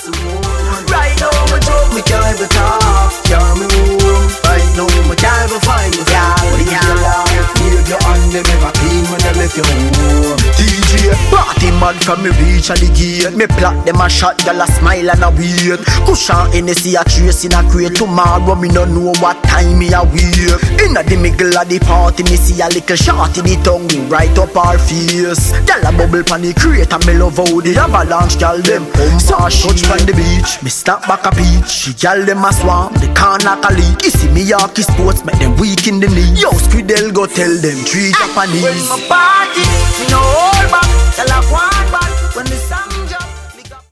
soon. Right now my joke, me can't ever talk. Can't me home. Right now me can't ever find me girl. Leave your life, leave your hand, them never clean when they left your home. DJ, party mad from me reach at the gate. Me plot them a shot, girl a smile and a wait. Cushion Hennessy a trace in a crate. Tomorrow me no know what time me a wait. Inna the middle of the party, me see a little shorty the tongue right up her face. Girl a bubble pan the crate and me love how the avalanche girl them so touch from the beach. Me snap back a peach. The girl them a swamp, the corner a leak. You see me Yorkie sports, make them weak in the knee. Yo Squidel go tell them 3 Japanese. When my party, me no hold back. Tell a